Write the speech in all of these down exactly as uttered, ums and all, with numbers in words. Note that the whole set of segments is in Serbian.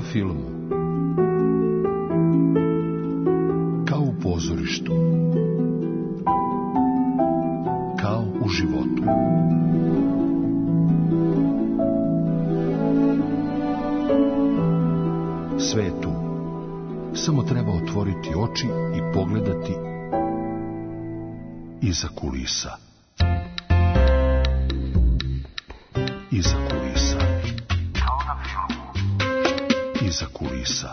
filmu. Kao u pozorištu. Kao u životu. Sve je tu. Samo treba otvoriti oči i pogledati iza kulisa. Iza kulisa. Kao na filmu. Iza kulisa.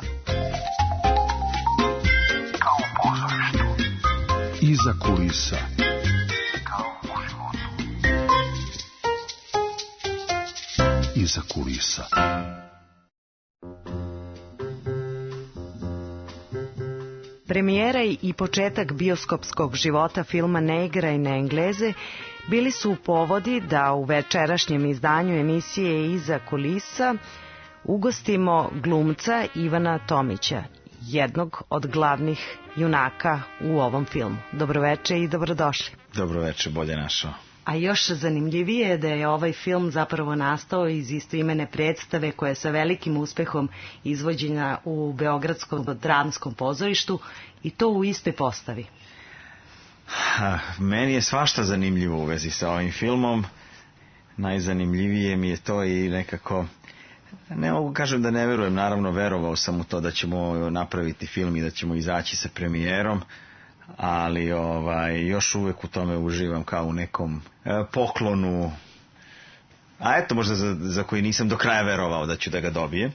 Kao u pozorištu. Iza kulisa. Kao u životu. Iza kulisa. Premijera i početak bioskopskog života filma Ne igraj na Engleze bili su povodi da u večerašnjem izdanju emisije Iza kulisa ugostimo glumca Ivana Tomića, jednog od glavnih junaka u ovom filmu. Dobroveče i dobrodošli. Dobroveče, bolje našao. A još zanimljivije je da je ovaj film zapravo nastao iz istoimene predstave koja je sa velikim uspehom izvođena u Beogradskom dramskom pozorištu i to u istoj postavi. Ha, meni je svašta zanimljivo u vezi sa ovim filmom. Najzanimljivije mi je to i nekako, ne mogu kažem da ne verujem, naravno verovao sam u to da ćemo napraviti film i da ćemo izaći sa premijerom, ali ovaj, još uvek u tome uživam kao u nekom e, poklonu, a eto možda za, za koji nisam do kraja verovao da ću da ga dobijem.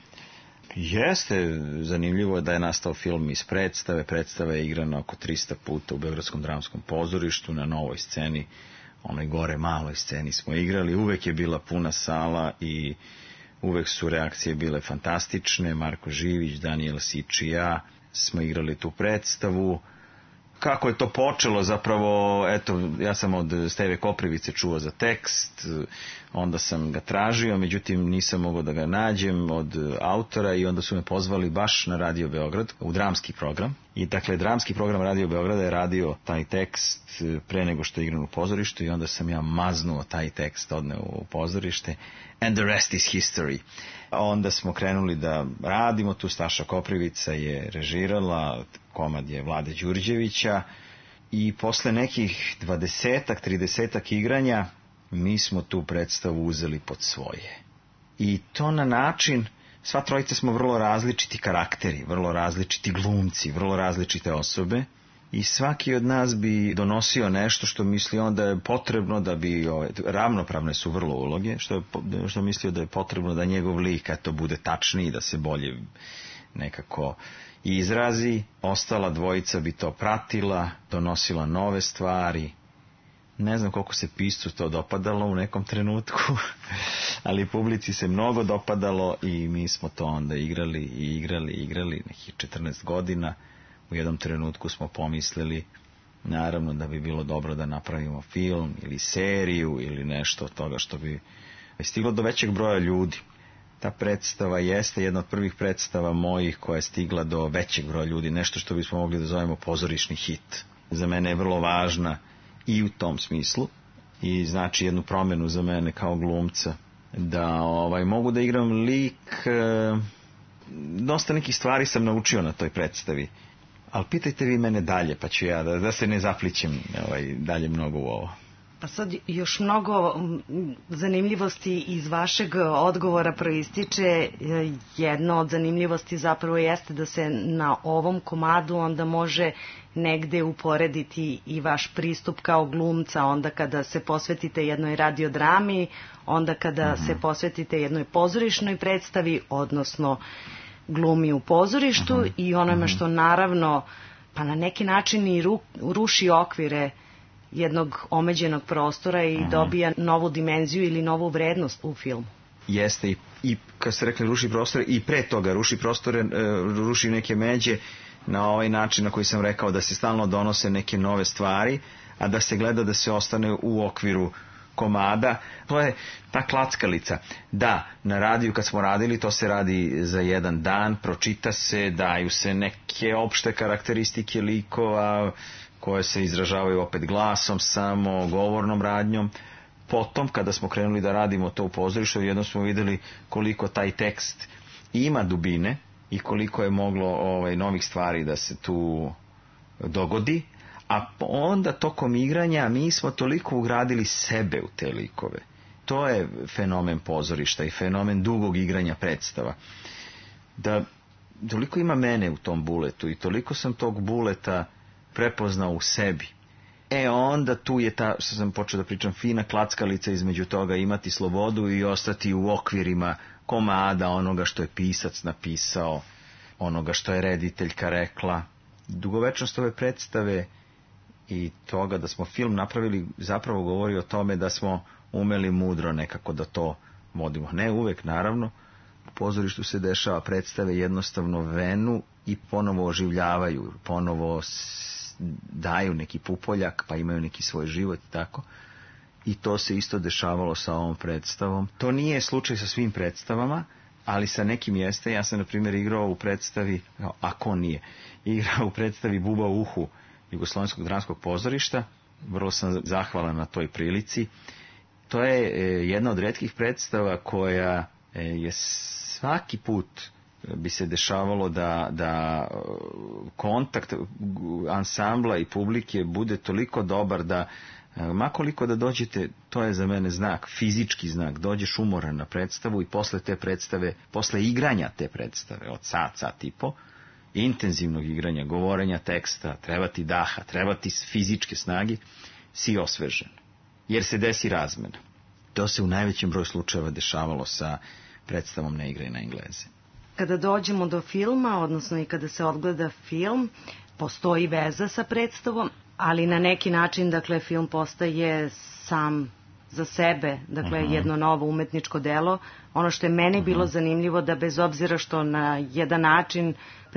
Jeste, zanimljivo je da je nastao film iz predstave. Predstava je igrana oko trista puta u Beogradskom dramskom pozorištu na novoj sceni, onoj gore maloj sceni smo igrali. Uvek je bila puna sala i uvek su reakcije bile fantastične. Marko Živić, Danijel Sič i ja smo igrali tu predstavu. Kako je to počelo zapravo, eto, ja sam od Steve Koprivice čuo za tekst, onda sam ga tražio, međutim nisam mogao da ga nađem od autora i onda su me pozvali baš na Radio Beograd u dramski program. I dakle, dramski program Radio Beograda je radio taj tekst pre nego što je igran u pozorištu i onda sam ja maznuo taj tekst, odneo u pozorište, and the rest is history. Onda smo krenuli da radimo, tu Staša Koprivica je režirala, komad je Vlade Đurđevića i posle nekih dvadesetak, tridesetak igranja mi smo tu predstavu uzeli pod svoje. I to na način, sva trojica smo vrlo različiti karakteri, vrlo različiti glumci, vrlo različite osobe i svaki od nas bi donosio nešto što misli onda je potrebno da bi, ravnopravne su vrlo uloge, što je, što mislio da je potrebno da njegov lik to bude tačniji, da se bolje nekako izrazi. Ostala dvojica bi to pratila, donosila nove stvari. Ne znam koliko se piscu to dopadalo u nekom trenutku, ali publici se mnogo dopadalo i mi smo to onda igrali i igrali i igrali nekih četrnaest godina. U jednom trenutku smo pomislili, naravno, da bi bilo dobro da napravimo film ili seriju ili nešto od toga što bi stiglo do većeg broja ljudi. Ta predstava jeste jedna od prvih predstava mojih koja je stigla do većeg broja ljudi, nešto što bismo mogli da zovemo pozorišni hit. Za mene je vrlo važna i u tom smislu i znači jednu promjenu za mene kao glumca, da ovaj, mogu da igram lik. E, dosta nekih stvari sam naučio na toj predstavi, ali pitajte vi mene dalje pa ću ja da, da se ne zaplićem ovaj, dalje mnogo u ovo. Pa sad još mnogo zanimljivosti iz vašeg odgovora proističe. Jedno od zanimljivosti zapravo jeste da se na ovom komadu onda može negde uporediti i vaš pristup kao glumca, onda kada se posvetite jednoj radiodrami, onda kada mm-hmm. se posvetite jednoj pozorišnoj predstavi, odnosno glumi u pozorištu mm-hmm. i onome što naravno pa na neki način i ru, ruši okvire jednog omeđenog prostora i uh-huh. dobija novu dimenziju ili novu vrednost u filmu. Jeste i, i kad ste rekli ruši prostore, i pre toga ruši prostore, ruši neke međe na ovaj način na koji sam rekao, da se stalno donose neke nove stvari, a da se gleda da se ostane u okviru komada. To je ta klackalica. Da, na radiju kad smo radili, to se radi za jedan dan, pročita se, daju se neke opšte karakteristike likova koje se izražavaju opet glasom, samo govornom radnjom. Potom, kada smo krenuli da radimo to u pozorištu, jednom smo videli koliko taj tekst ima dubine i koliko je moglo ovaj, novih stvari da se tu dogodi, a onda tokom igranja mi smo toliko ugradili sebe u te likove. To je fenomen pozorišta i fenomen dugog igranja predstava. Da toliko ima mene u tom buletu i toliko sam tog buleta prepoznao u sebi. E onda tu je ta, što sam počeo da pričam, fina klackalica između toga, imati slobodu i ostati u okvirima komada onoga što je pisac napisao, onoga što je rediteljka rekla. Dugovečnost ove predstave i toga da smo film napravili zapravo govori o tome da smo umeli mudro nekako da to vodimo. Ne uvek, naravno, u pozorištu se dešava, predstave jednostavno venu i ponovo oživljavaju, ponovo daju neki pupoljak, pa imaju neki svoj život i tako. I to se isto dešavalo sa ovom predstavom. To nije slučaj sa svim predstavama, ali sa nekim jeste. Ja sam, na primjer, igrao u predstavi, ako nije, igrao u predstavi Buba u uhu Jugoslovenskog dramskog pozorišta. Vrlo sam zahvalan na toj prilici. To je jedna od retkih predstava koja je svaki put bi se dešavalo da, da kontakt ansambla i publike bude toliko dobar da makoliko da dođete, to je za mene znak, fizički znak, dođeš umoran na predstavu i posle te predstave, posle igranja te predstave, od sat, sat i po, intenzivnog igranja, govorenja teksta, treba ti daha, treba ti fizičke snage, si osvežen, jer se desi razmena. To se u najvećem broju slučajeva dešavalo sa predstavom Ne igraj na Engleze. Kada dođemo do filma, odnosno i kada se odgleda film, postoji veza sa predstavom, ali na neki način, dakle, film postaje sam za sebe, dakle, uh-huh. jedno novo umetničko delo. Ono što je meni uh-huh. bilo zanimljivo, da bez obzira što na jedan način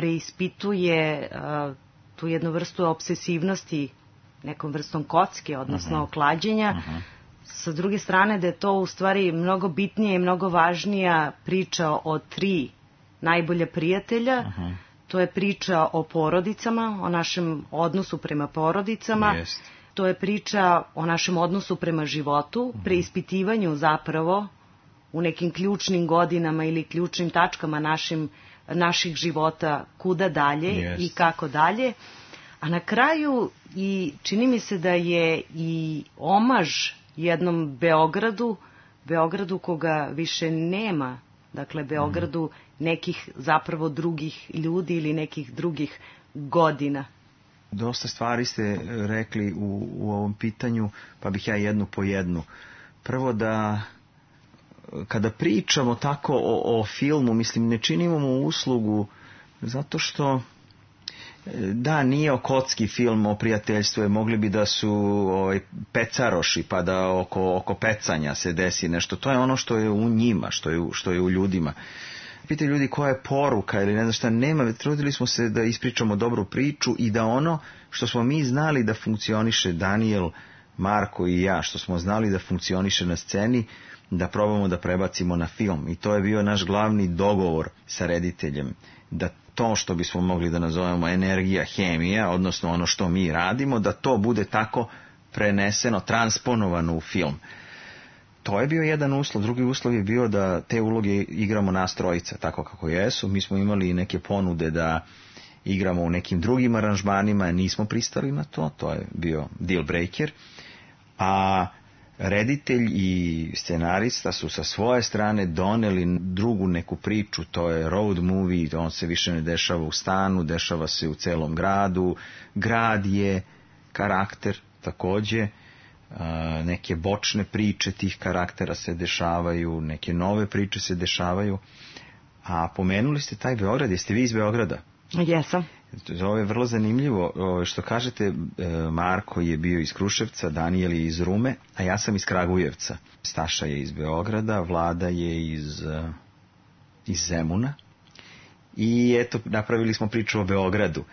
preispituje uh, tu jednu vrstu obsesivnosti, nekom vrstom kocke, odnosno uh-huh. klađenja, uh-huh. sa druge strane da je to u stvari mnogo bitnije i mnogo važnija priča o tri najbolja prijatelja. Uh-huh. To je priča o porodicama, o našem odnosu prema porodicama. Yes. To je priča o našem odnosu prema životu, uh-huh. preispitivanju zapravo u nekim ključnim godinama ili ključnim tačkama našim, naših života, kuda dalje yes. i kako dalje. A na kraju i čini mi se da je i omaž jednom Beogradu, Beogradu koga više nema, dakle Beogradu nekih zapravo drugih ljudi ili nekih drugih godina. Dosta stvari ste rekli u, u ovom pitanju, pa bih ja jednu po jednu. Prvo da kada pričamo tako o, o filmu, mislim, ne činimo mu uslugu zato što da, nije o kocki film, o prijateljstvu, mogli bi da su ovaj, pecaroši, pa da oko, oko pecanja se desi nešto. To je ono što je u njima, što je, što je u ljudima. Pitaju ljudi koja je poruka ili ne znam šta, nema, trudili smo se da ispričamo dobru priču i da ono što smo mi znali da funkcioniše, Daniel, Marko i ja, što smo znali da funkcioniše na sceni, da probamo da prebacimo na film. I to je bio naš glavni dogovor sa rediteljem, da to što bismo mogli da nazovemo energija, hemija, odnosno ono što mi radimo, da to bude tako preneseno, transponovano u film. To je bio jedan uslov. Drugi uslov je bio da te uloge igramo nas trojica, tako kako jesu. Mi smo imali neke ponude da igramo u nekim drugim aranžmanima, nismo pristali na to, to je bio deal breaker. A reditelj i scenarista su sa svoje strane doneli drugu neku priču, to je road movie, on se više ne dešava u stanu, dešava se u celom gradu. Grad je karakter takođe, neke bočne priče tih karaktera se dešavaju, neke nove priče se dešavaju. A pomenuli ste taj Beograd, jeste vi iz Beograda? Jesam. Ovo je vrlo zanimljivo, što kažete, Marko je bio iz Kruševca, Daniel je iz Rume, a ja sam iz Kragujevca. Staša je iz Beograda, Vlada je iz, iz Zemuna i eto, napravili smo priču o Beogradu.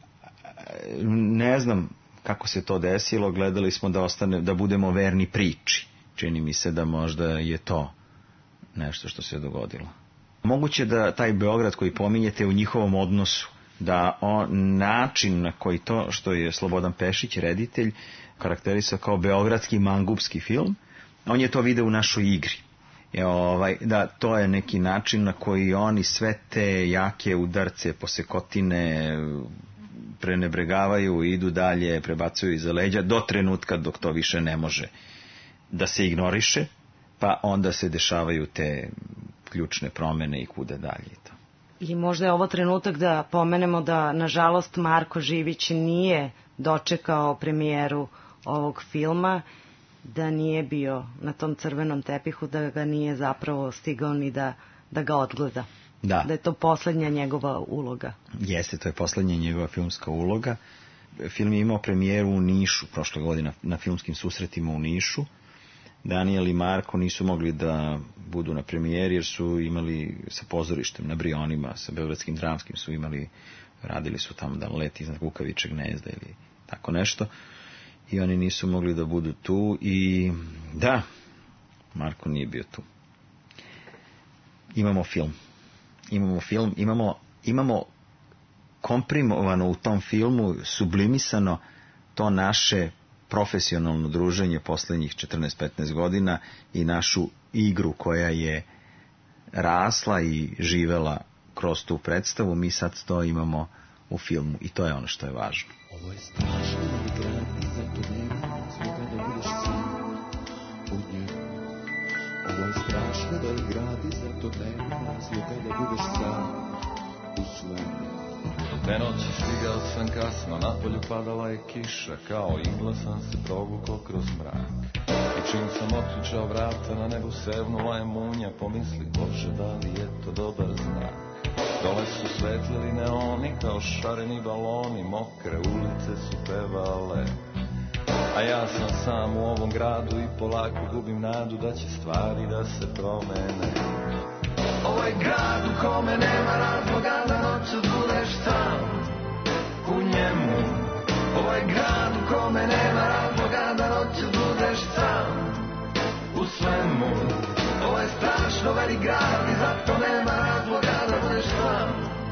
Ne znam kako se to desilo, gledali smo da, ostane, da budemo verni priči. Čini mi se da možda je to nešto što se dogodilo. Moguće da taj Beograd koji pominjete u njihovom odnosu, da on, način na koji to što je Slobodan Pešić, reditelj, karakterisao kao beogradski mangupski film, on je to video u našoj igri. je, ovaj, da to je neki način na koji oni sve te jake udarce, posekotine prenebregavaju, idu dalje, prebacuju iza leđa do trenutka dok to više ne može da se ignoriše, pa onda se dešavaju te ključne promene i kuda dalje i to. I možda je ovo trenutak da pomenemo da, nažalost, Marko Živić nije dočekao premijeru ovog filma, da nije bio na tom crvenom tepihu, da ga nije zapravo stigao ni da, da ga odgleda. Da. Da je to poslednja njegova uloga. Jeste, to je poslednja njegova filmska uloga. Film je imao premijeru u Nišu prošle godine, na filmskim susretima u Nišu. Danijel i Marko nisu mogli da budu na premijeri jer su imali sa pozorištem na Brionima, sa Beogradskim dramskim su imali, radili su tamo da leti iznad kukavičeg gnezda ili tako nešto. I oni nisu mogli da budu tu i da, Marko nije bio tu. Imamo film. Imamo film, imamo, imamo komprimovano u tom filmu, sublimisano to naše profesionalno druženje poslednjih četrnaest petnaest godina i našu igru koja je rasla i živela kroz tu predstavu. Mi sad to imamo u filmu i to je ono što je važno. Ovo je strašno da grad i zato nema razloga da budeš sam u njemu. Ovo je strašno da grad i zato nema razloga da budeš sam u svemu. Te noći stigao sam kasno, napolju padala je kiša, kao igla sam se provukao kroz mrak. I čim sam otključao vrata, na nebu sevnula je munja, pomisli, Bože, da li je to dobar znak. Dole su svetlili neoni kao šareni baloni, mokre ulice su pevale. A ja sam sam u ovom gradu i polako gubim nadu da će stvari da se promene. Ovo je grad u kome nema razloga da noću budeš sam u njemu. Ovo je grad u kome nema razloga da noću budeš sam u svemu. Ovo je strašno velik grad i zato nema razloga da budeš sam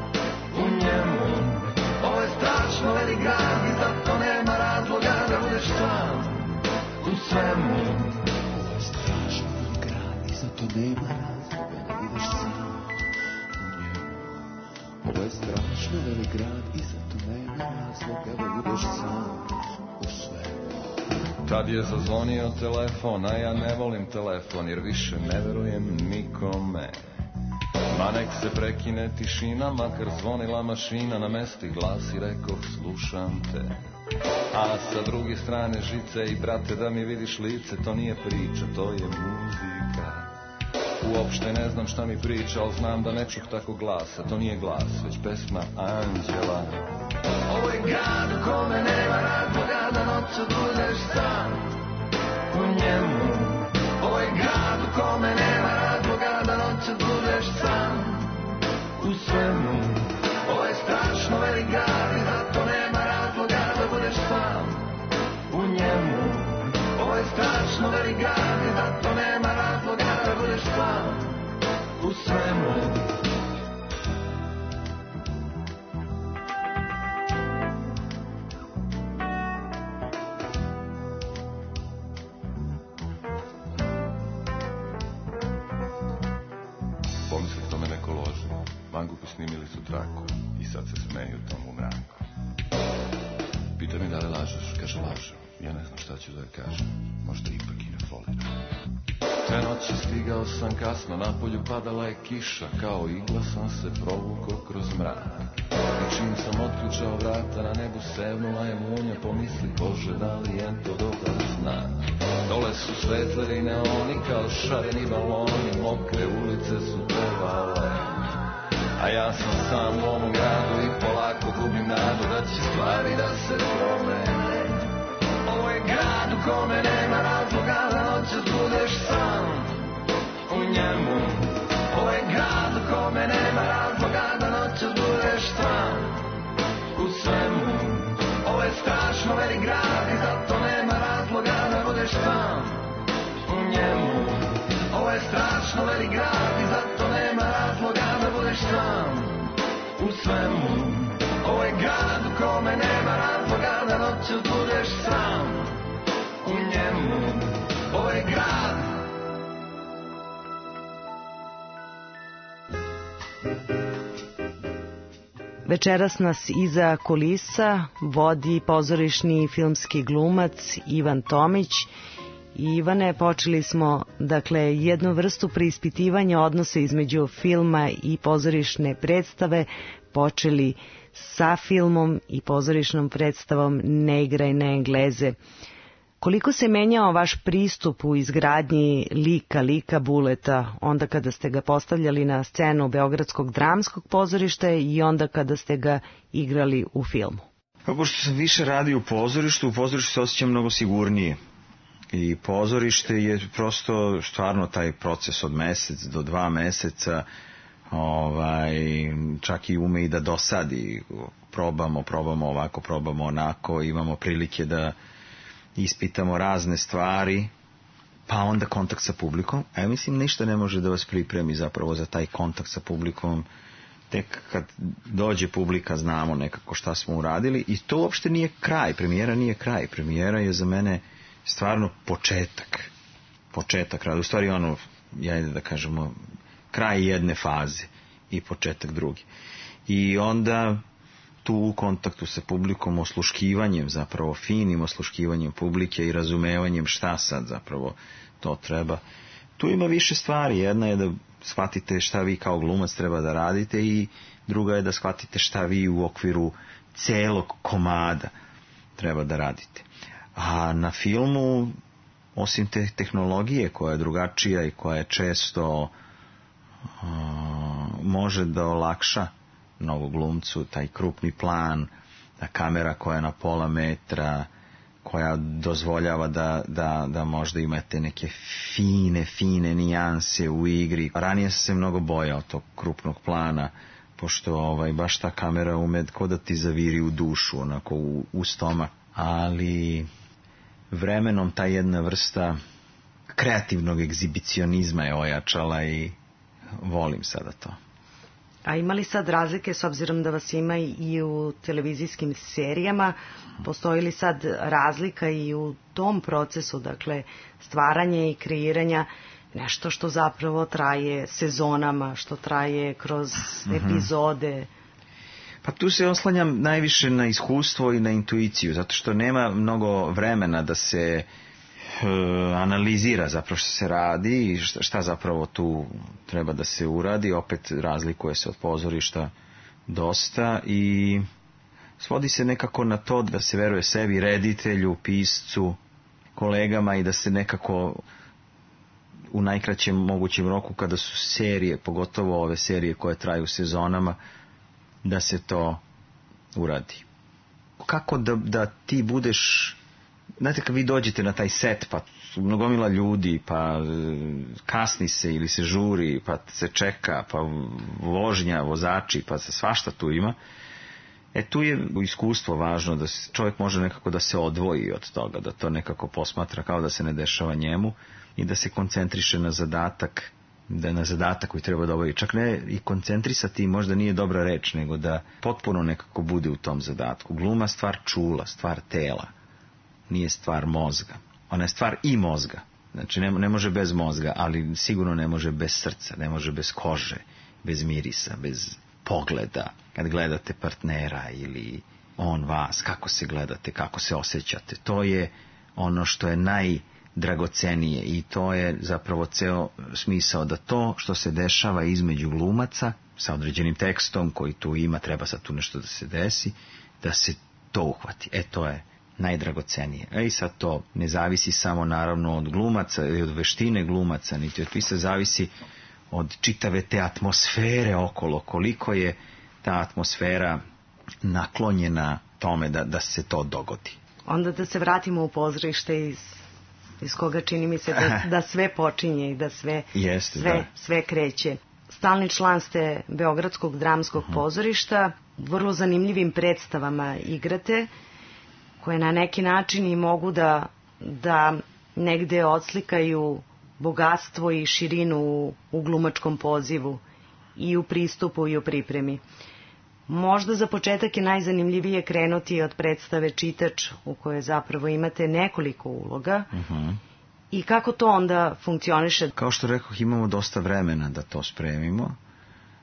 u njemu. Ovo je strašno velik grad i zato nema razloga da budeš sam u svemu. Ovo je strašno velik grad i zato nema razloga da budeš sam u njemu. Ovo je strašno velik grad i zato nema razloga da budeš sam u svemu. Tad je zazvonio telefon, a ja ne volim telefon jer više ne verujem nikome. Ma nek se prekine tišina, makar zvonila mašina, na mesti glas i rekoh slušam te. A sa druge strane žice i brate da mi vidiš lice, to nije priča, to je muzika. Uopšte ne znam šta mi priča, ali znam da ne čuh tako glasa, to nije glas, već pesma anđela. Ovo je grad u kome nema razloga da noću budeš sam u njemu. Ovo je grad u kome nema razloga da noću budeš sam u svemu. Ovo je strašno velik grad i zato nema razloga da budeš sam u njemu. Ovo je strašno velik grad i zato nema razloga da budeš sam u svemu. Pomislih to me neko loži, mangupi snimili su traku i sad se smeju tomu mraku. Pita mi da li lažeš, kaže lažem, ja ne znam šta ću da je kažem, možda ipak i ne foliram. Te noći stigao sam kasno, napolju padala je kiša, kao igla sam se provukao kroz mrak. I čim sam otključao vrata, na nebu sevnula je munja, pomisli, Bože, da li je to dobar znak. Dole su svetlili neoni kao šareni baloni, mokre ulice su pevale. A ja sam sam u ovom gradu i polako gubim nadu da će stvari da se promene. Ovo je grad u kome nema razloga da noćas budeš sam u njemu. Ovo je grad u kome nema razloga da noćas budeš sam u svemu. Ovo je strašno velik grad i zato nema razloga da budeš sam u njemu. Ovo je strašno velik grad i zato nema razloga da budeš sam u svemu. Ovo je grad u kome nema razloga da noćas budeš sam u njemu. Ovo je grad Večeras nas iza kulisa vodi pozorišni i filmski glumac Ivan Tomić. Ivane, počeli smo dakle jednu vrstu preispitivanja odnosa između filma i pozorišne predstave, počeli sa filmom i pozorišnom predstavom Ne igraj na Engleze. Koliko se menjao vaš pristup u izgradnji lika, lika Buleta, onda kada ste ga postavljali na scenu Beogradskog dramskog pozorišta i onda kada ste ga igrali u filmu? Pa pošto sam više radio u pozorištu, u pozorištu se osjećam mnogo sigurnije. I pozorište je prosto stvarno taj proces od mesec do dva meseca, ovaj, čak i ume i da dosadi. Probamo, probamo ovako, probamo onako, imamo prilike da ispitamo razne stvari, pa onda kontakt sa publikom. A ja mislim ništa ne može da vas pripremi zapravo za taj kontakt sa publikom. Tek kad dođe publika znamo nekako šta smo uradili i to uopšte nije kraj, premijera nije kraj, premijera je za mene stvarno početak, početak rada, u stvari ono, jajde da kažemo, kraj jedne faze i početak druge. I onda tu u kontaktu sa publikom, osluškivanjem, zapravo finim osluškivanjem publike i razumevanjem šta sad zapravo to treba. Tu ima više stvari, jedna je da shvatite šta vi kao glumac treba da radite i druga je da shvatite šta vi u okviru celog komada treba da radite. A na filmu, osim te tehnologije koja je drugačija i koja je često uh, može da olakša mnogo glumcu, taj krupni plan, ta kamera koja je na pola metra, koja dozvoljava da, da, da možda imate neke fine, fine nijanse u igri. Ranije sam se mnogo bojao tog krupnog plana, pošto ovaj, baš ta kamera ume ko da ti zaviri u dušu, onako u, u stomak. Ali vremenom ta jedna vrsta kreativnog egzibicionizma je ojačala i volim sada to. A ima li sad razlike, s obzirom da vas ima i u televizijskim serijama, postoji li sad razlika i u tom procesu, dakle, stvaranja i kreiranja, nešto što zapravo traje sezonama, što traje kroz epizode? Pa tu se oslanjam najviše na iskustvo i na intuiciju, zato što nema mnogo vremena da se e, analizira zapravo što se radi i šta, šta zapravo tu treba da se uradi. Opet razlikuje se od pozorišta dosta i svodi se nekako na to da se veruje sebi, reditelju, piscu, kolegama i da se nekako u najkraćem mogućem roku kada su serije, pogotovo ove serije koje traju sezonama, da se to uradi. Kako da, da ti budeš, znate kad vi dođete na taj set pa mnogomila ljudi, pa kasni se ili se žuri, pa se čeka, pa vožnja, vozači, pa se svašta tu ima. E tu je iskustvo važno, da čovjek može nekako da se odvoji od toga, da to nekako posmatra kao da se ne dešava njemu i da se koncentriše na zadatak, da je na zadatak koji treba da obavi. Čak ne i koncentrisati možda nije dobra reč, nego da potpuno nekako bude u tom zadatku. Gluma stvar čula, stvar tela, nije stvar mozga. Ona je stvar i mozga. Znači ne, ne može bez mozga, ali sigurno ne može bez srca, ne može bez kože, bez mirisa, bez pogleda. Kad gledate partnera ili on vas, kako se gledate, kako se osjećate, to je ono što je najdragocenije i to je zapravo ceo smisao, da to što se dešava između glumaca sa određenim tekstom koji tu ima, treba sad tu nešto da se desi, da se to uhvati. E to je najdragocenije. E i sad to ne zavisi samo naravno od glumaca i od veštine glumaca, niti od pisa, zavisi od čitave te atmosfere okolo, koliko je ta atmosfera naklonjena tome da, da se to dogodi. Onda da se vratimo u pozorište iz, iz koga čini mi se da, da sve počinje i da sve, Jeste, sve, da. sve kreće. Stalni član ste Beogradskog dramskog uh-huh. pozorišta, vrlo zanimljivim predstavama igrate, koje na neki način i mogu da, da negde odslikaju bogatstvo i širinu u, u glumačkom pozivu i u pristupu i u pripremi. Možda za početak je najzanimljivije krenuti od predstave Čitač, u kojoj zapravo imate nekoliko uloga. Uh-huh. I kako to onda funkcioniše? Kao što rekoh, imamo dosta vremena da to spremimo.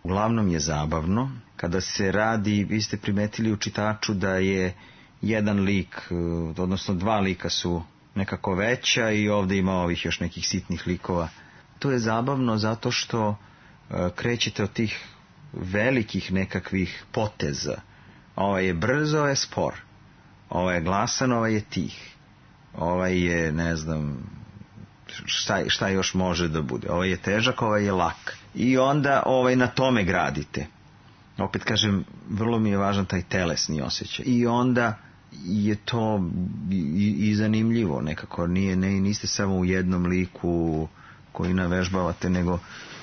Uglavnom je zabavno. Kada se radi, vi ste primetili u čitaču da je jedan lik, odnosno dva lika su nekako veća i ovdje ima ovih još nekih sitnih likova. To je zabavno zato što krećete od tih velikih nekakvih poteza. Ovaj je brzo, ovaj je spor. Ovaj je glasan, ovaj je tih. Ovaj je, ne znam, šta, šta još može da bude. Ovaj je težak, ovaj je lak. I onda ovaj na tome gradite. Opet kažem, vrlo mi je važan taj telesni osjećaj. I onda je to i, i zanimljivo nekako. Nije, ne, niste samo u jednom liku koji navežbavate, nego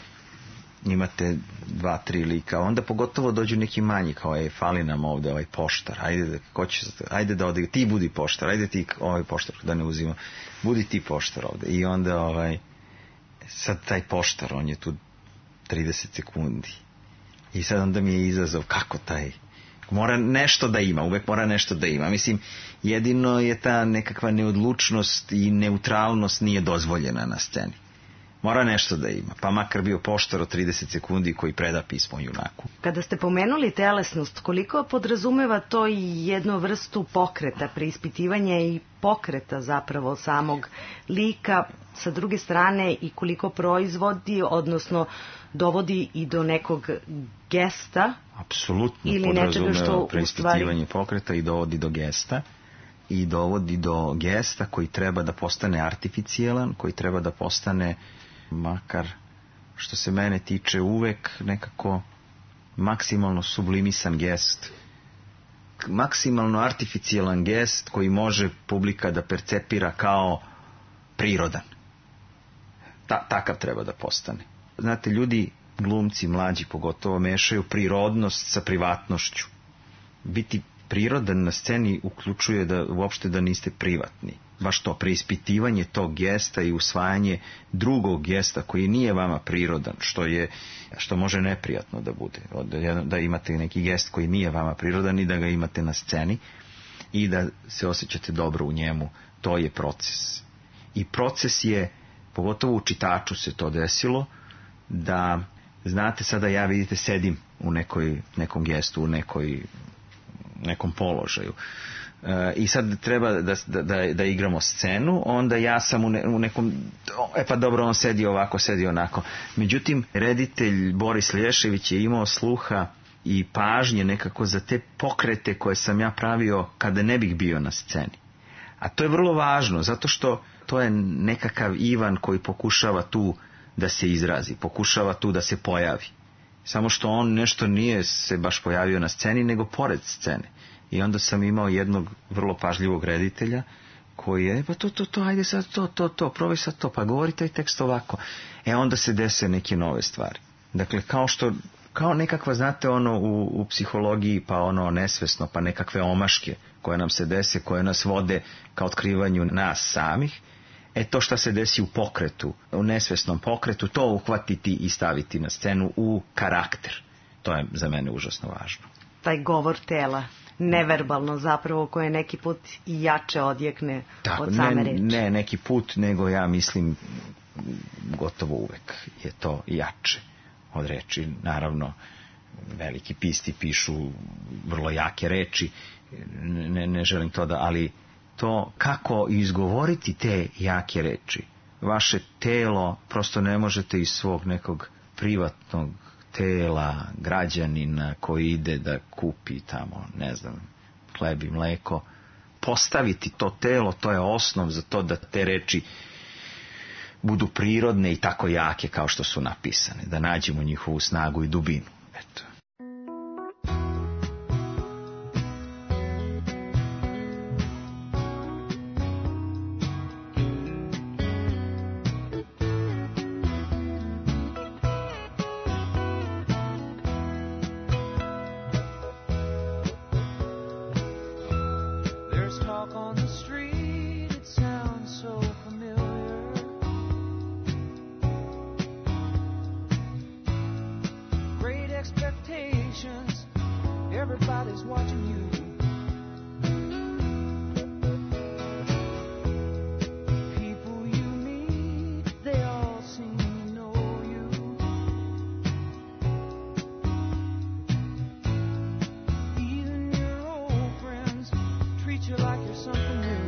imate dva, tri lika. Onda pogotovo dođu neki manji, kao je, fali nam ovde ovaj poštar. Ajde, ko će, ajde da ode, ti budi poštar, ajde ti ovaj poštar, da ne uzima. Budi ti poštar ovde. I onda ovaj, sad taj poštar, on je tu trideset sekundi. I sad onda mi je izazov kako taj, mora nešto da ima, uvek mora nešto da ima. Mislim, jedino je ta nekakva neodlučnost i neutralnost nije dozvoljena na sceni. Mora nešto da ima, pa makar bio poštar od trideset sekundi koji preda pismo junaku. Kada ste pomenuli telesnost, koliko podrazumeva to i jednu vrstu pokreta, preispitivanja i pokreta zapravo samog lika, sa druge strane i koliko proizvodi, odnosno dovodi i do nekog gesta? Apsolutno ili podrazumeva preispitivanje pokreta i dovodi do gesta. I dovodi do gesta koji treba da postane artificijalan, koji treba da postane, makar što se mene tiče, uvek nekako maksimalno sublimisan gest. Maksimalno artificijalan gest koji može publika da percepira kao prirodan. Ta, takav treba da postane. Znate, ljudi, glumci, mlađi pogotovo, mešaju prirodnost sa privatnošću. Biti prirodan na sceni uključuje da uopšte da niste privatni. Baš to, preispitivanje tog gesta i usvajanje drugog gesta koji nije vama prirodan, što je, što može neprijatno da bude. Da imate neki gest koji nije vama prirodan i da ga imate na sceni i da se osjećate dobro u njemu. To je proces. I proces je, pogotovo u čitaču se to desilo, da, znate, sada ja, vidite, sedim u nekoj, nekom gestu, u nekoj nekom položaju. E, I sad treba da, da, da igramo scenu, onda ja sam u, ne, u nekom, e pa dobro, on sedi ovako, sedi onako. Međutim, reditelj Boris Lješević je imao sluha i pažnje nekako za te pokrete koje sam ja pravio kada ne bih bio na sceni. A to je vrlo važno, zato što to je nekakav Ivan koji pokušava tu da se izrazi, pokušava tu da se pojavi. Samo što on nešto nije se baš pojavio na sceni, nego pored scene. I onda sam imao jednog vrlo pažljivog reditelja koji je, pa to, to, to, ajde sad to, to, to, probaj sad to, pa govori taj tekst ovako. E onda se dese neke nove stvari. Dakle, kao što, kao nekakva, znate, ono u, u psihologiji, pa ono nesvesno, pa nekakve omaške koje nam se dese, koje nas vode ka otkrivanju nas samih. E to što se desi u pokretu, u nesvesnom pokretu, to uhvatiti i staviti na scenu u karakter. To je za mene užasno važno. Taj govor tela, neverbalno zapravo, koje neki put i jače odjekne tako, od same ne, reči. Ne neki put, nego ja mislim gotovo uvek je to jače od reči. Naravno, veliki pisti pišu vrlo jake reči, ne, ne želim to da, ali to kako izgovoriti te jake reči. Vaše telo prosto ne možete iz svog nekog privatnog tela građanina koji ide da kupi tamo, ne znam, hleb i mleko, postaviti to telo, to je osnov za to da te reči budu prirodne i tako jake kao što su napisane, da nađemo njihovu snagu i dubinu. Eto. Expect something new.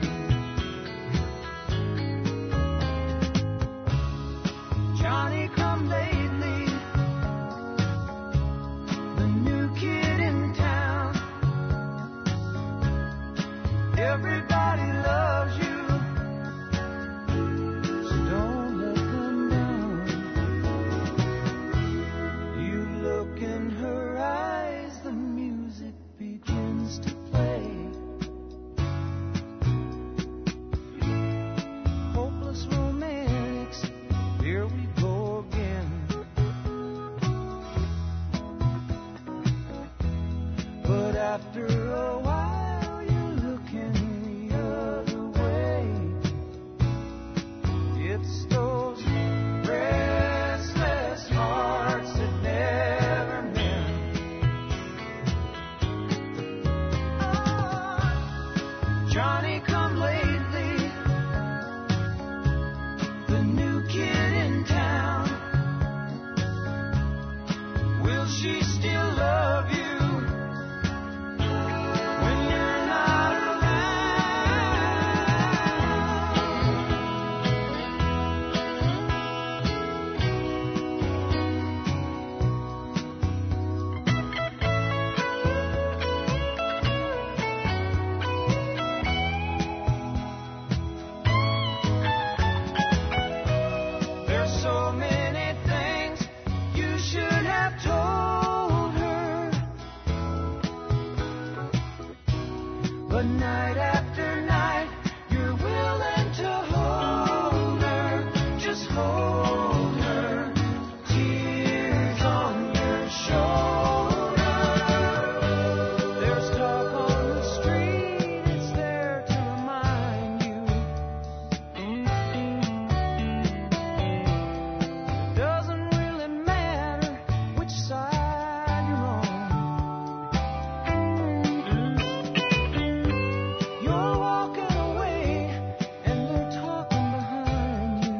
Johnny come lately, the new kid in town. Everybody loves you, so don't let them down. You look in her eyes, the music begins to play. Hopeless romantics, here we go again. But after a while you're looking the other way. It's those restless hearts that never mend. Oh, Johnny come lately, the new kid in town. Will she still love you when you're not There's so many things you should have told her, but night after night you're willing to hold her, just hold her, tears on your shoulder. There's talk on the street, it's there to remind you. It doesn't really matter which side you're on. You're walking away and they're talking behind you.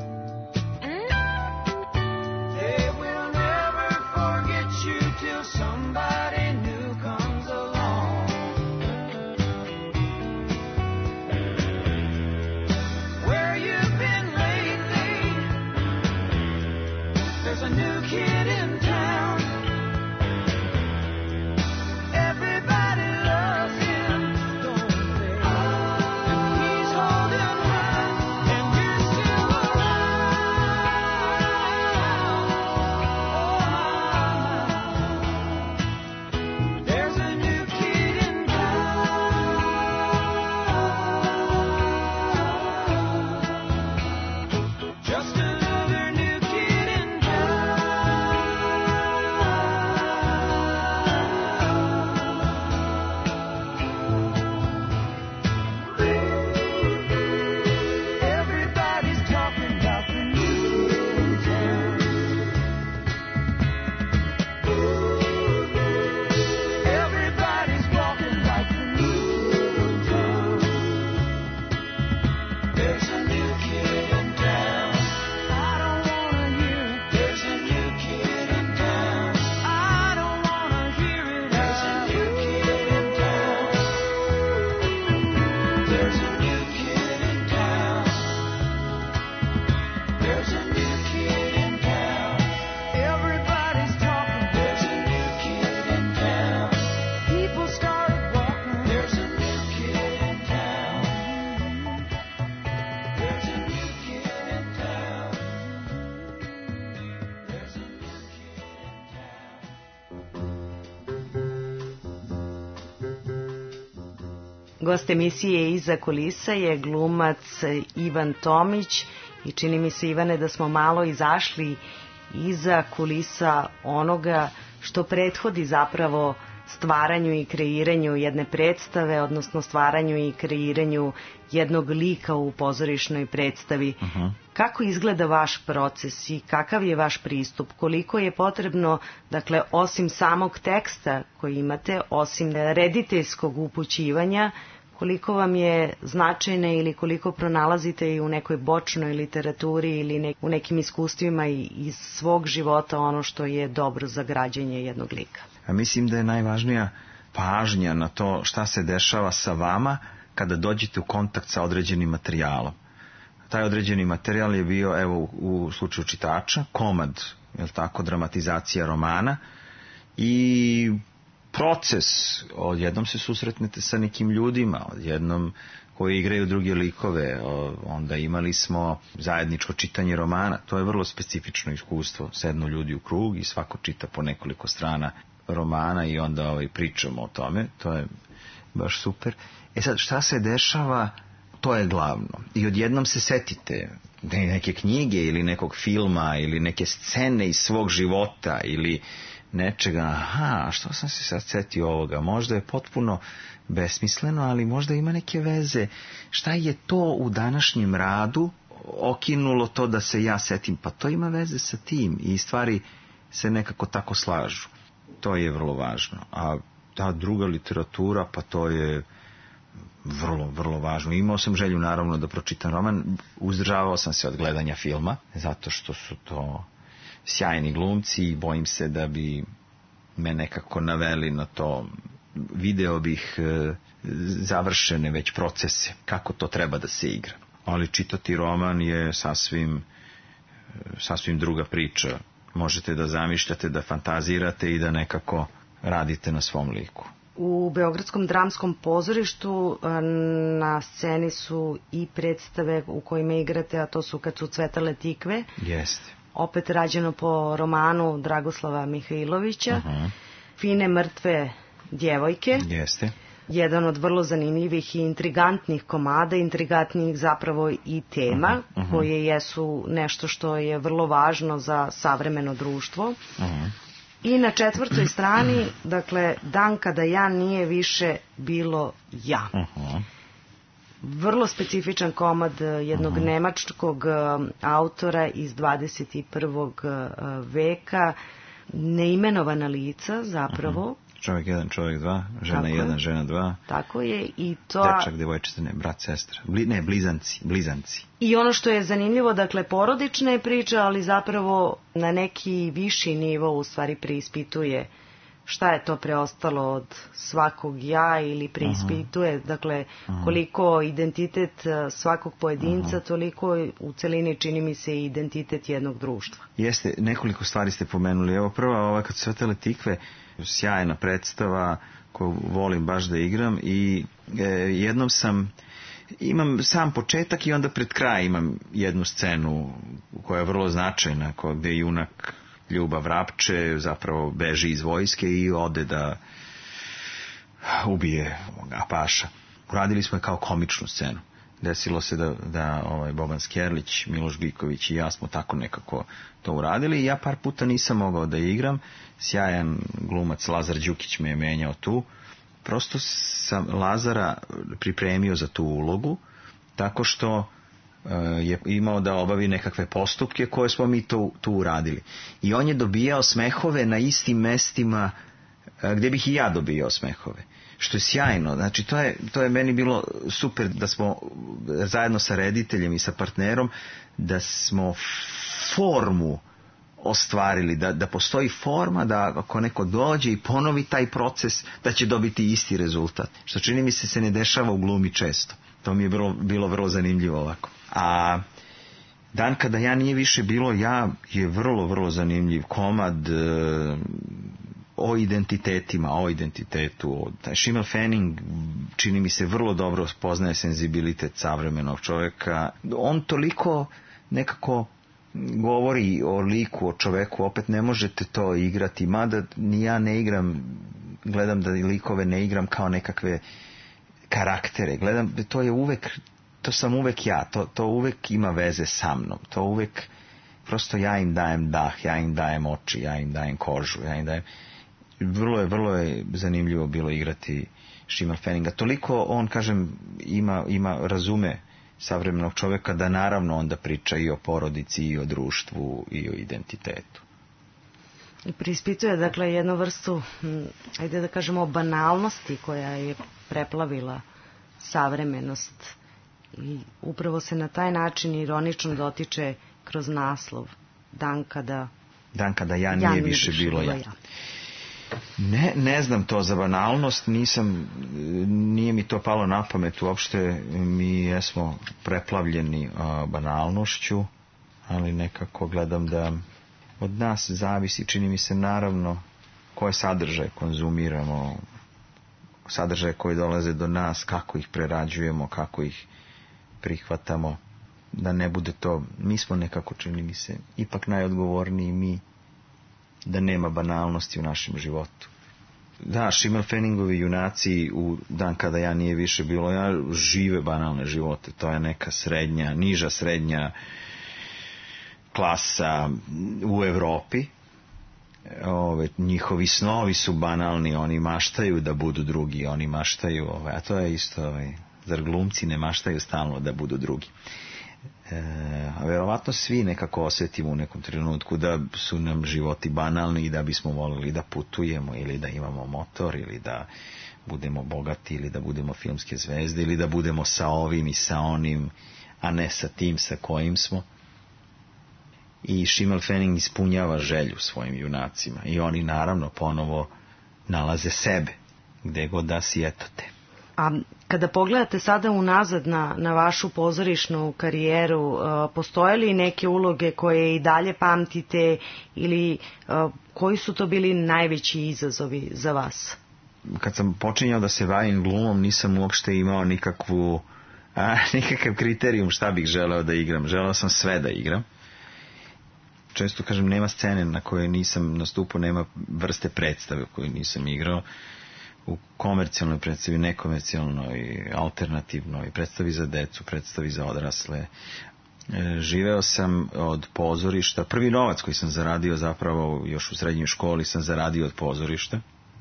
They will never forget you till somebody new comes along. Where you've been lately, there's a new kid in town. Everybody loves him, don't they? And he's holding her, and you're still around. Oh, there's a new kid in town. Just another new kid in Everybody's talking about the new kid in town. Everybody's walking like the new kid in town. There's a new kid in town. I don't wanna hear it. There's a new kid in town. I don't wanna hear it. There's a new kid in town. There's a new kid in town. There's a new kid in town. Everybody's talking. There's a new kid in town. People started walking. There's a new kid in town. There's a new kid in town. There's a new kid in town. Gost emisije Iza kulisa je glumac Ivan Tomić i čini mi se, Ivane, da smo malo izašli iza kulisa onoga što prethodi zapravo stvaranju i kreiranju jedne predstave, odnosno stvaranju i kreiranju jednog lika u pozorišnoj predstavi. Uh-huh. Kako izgleda vaš proces i kakav je vaš pristup? Koliko je potrebno, dakle, osim samog teksta koji imate, osim rediteljskog upućivanja, koliko vam je značajne ili koliko pronalazite i u nekoj bočnoj literaturi ili ne, u nekim iskustvima iz svog života ono što je dobro za građenje jednog lika? A mislim da je najvažnija pažnja na to šta se dešava sa vama kada dođete u kontakt sa određenim materijalom. Taj određeni materijal je bio, evo, u, u slučaju čitača, komad, je li tako, dramatizacija romana i proces. Odjednom se susretnete sa nekim ljudima, odjednom koji igraju druge likove, onda imali smo zajedničko čitanje romana. To je vrlo specifično iskustvo. Sednu ljudi u krug i svako čita po nekoliko strana romana i onda ovaj, pričamo o tome. To je baš super. E sad, šta se dešava? To je glavno. I odjednom se setite neke knjige ili nekog filma ili neke scene iz svog života ili nečega. Aha, što sam se sad setio ovoga? Možda je potpuno besmisleno, ali možda ima neke veze. Šta je to u današnjem radu okinulo to da se ja setim? Pa to ima veze sa tim i stvari se nekako tako slažu. To je vrlo važno. A ta druga literatura, pa to je vrlo, vrlo važno. Imao sam želju naravno da pročitam roman, uzdržavao sam se od gledanja filma, zato što su to sjajni glumci i bojim se da bi me nekako naveli na to. Video bih e, završene već procese, kako to treba da se igra. Ali čitati roman je sasvim, sasvim druga priča. Možete da zamišljate, da fantazirate i da nekako radite na svom liku. U Beogradskom dramskom pozorištu na sceni su i predstave u kojima igrate, a to su Kad su cvetale tikve. Jeste. Opet rađeno po romanu Dragoslava Mihajlovića. Uh-huh. Fine mrtve djevojke. Jeste. Jedan od vrlo zanimljivih i intrigantnih komada, intrigantnih zapravo i tema, uh-huh. koje jesu nešto što je vrlo važno za savremeno društvo. Uh-huh. I na četvrtoj strani, dakle, Dan kada ja nije više bilo ja. Uh-huh. Vrlo specifičan komad jednog uh-huh. nemačkog autora iz dvadeset prvog veka, neimenovana lica zapravo. Uh-huh. Čovjek jedan, čovjek dva, žena tako jedan, je. žena dva. Tako je i to... Dečak, devojčica, ne, brat, sestra. Bli, ne, blizanci, blizanci. I ono što je zanimljivo, dakle, porodična je priča, ali zapravo na neki viši nivo u stvari preispituje šta je to preostalo od svakog ja ili preispituje, uh-huh. dakle, uh-huh. koliko identitet svakog pojedinca, uh-huh. toliko u celini čini mi se i identitet jednog društva. Jeste, nekoliko stvari ste pomenuli. Evo prva, ova Kad su cvetale tikve, sjajna predstava koju volim baš da igram i e, jednom sam, imam sam početak i onda pred kraj imam jednu scenu koja je vrlo značajna, gdje junak Ljuba Vrapče zapravo beži iz vojske i ode da ubije Apaša. Uradili smo je kao komičnu scenu. Desilo se da, da ovaj, Boban Skerlić, Miloš Giković i ja smo tako nekako to uradili i ja par puta nisam mogao da igram. Sjajan glumac Lazar Đukić me je menjao tu. Prosto sam Lazara pripremio za tu ulogu tako što uh, je imao da obavi nekakve postupke koje smo mi tu, tu uradili. I on je dobijao smehove na istim mestima uh, gdje bih i ja dobijao smehove. Što je sjajno. Znači, to je, to je meni bilo super da smo zajedno sa rediteljem i sa partnerom, da smo formu ostvarili, da, da postoji forma da ako neko dođe i ponovi taj proces, da će dobiti isti rezultat. Što čini mi se se ne dešava u glumi često. To mi je bilo, bilo vrlo zanimljivo ovako. A Dan kada ja nije više bilo ja je vrlo, vrlo zanimljiv komad e, o identitetima, o identitetu. Schimmel Fanning čini mi se vrlo dobro poznaje senzibilitet savremenog čovjeka. On toliko nekako govori o liku, o čoveku, opet ne možete to igrati, mada ni ja ne igram, gledam da likove ne igram kao nekakve karaktere, gledam, to je uvek, to sam uvek ja, to, to uvek ima veze sa mnom, to uvek, prosto ja im dajem dah, ja im dajem oči, ja im dajem kožu, ja im dajem, vrlo je, vrlo je zanimljivo bilo igrati Schimmel Fanninga, toliko on, kažem, ima, ima, razume savremenog čovjeka da naravno onda priča i o porodici i o društvu i o identitetu. I preispituje dakle jednu vrstu, ajde da kažemo, banalnosti koja je preplavila savremenost i upravo se na taj način ironično dotiče kroz naslov Dan kada Dan kada ja nije, ja nije više bilo ja. ja. Ne, ne znam to za banalnost, nisam, nije mi to palo na pamet uopšte, mi jesmo preplavljeni a, banalnošću, ali nekako gledam da od nas zavisi, čini mi se naravno, koje sadržaje konzumiramo, sadržaje koji dolaze do nas, kako ih prerađujemo, kako ih prihvatamo, da ne bude to, mi smo nekako, čini mi se, ipak najodgovorniji mi, da nema banalnosti u našem životu. Da, Schimmelfenningovi junaci u dan kada ja nije više bilo, ja žive banalne živote, to je neka srednja, niža srednja klasa u Evropi. Ove, njihovi snovi su banalni, oni maštaju da budu drugi, oni maštaju, ove, a to je isto, ove, zar glumci ne maštaju stalno da budu drugi. E, a verovatno svi nekako osjetimo u nekom trenutku da su nam životi banalni i da bismo volili da putujemo ili da imamo motor ili da budemo bogati ili da budemo filmske zvezde ili da budemo sa ovim i sa onim, a ne sa tim sa kojim smo. I Schimmelfenning ispunjava želju svojim junacima i oni naravno ponovo nalaze sebe gde god da si, eto te. A kada pogledate sada unazad na, na vašu pozorišnu karijeru, uh, postoje li neke uloge koje i dalje pamtite ili uh, koji su to bili najveći izazovi za vas? Kad sam počinjao da se bavim glumom, nisam uopšte imao nikakvu, a, nikakav kriterijum šta bih želeo da igram. Želeo sam sve da igram. Često kažem, nema scene na kojoj nisam nastupao, nema vrste predstave koju nisam igrao. U komercijalnoj predstavi, nekomercijalnoj, alternativnoj, predstavi za decu, predstavi za odrasle. Živeo sam od pozorišta. Prvi novac koji sam zaradio zapravo još u srednjoj školi sam zaradio od pozorišta.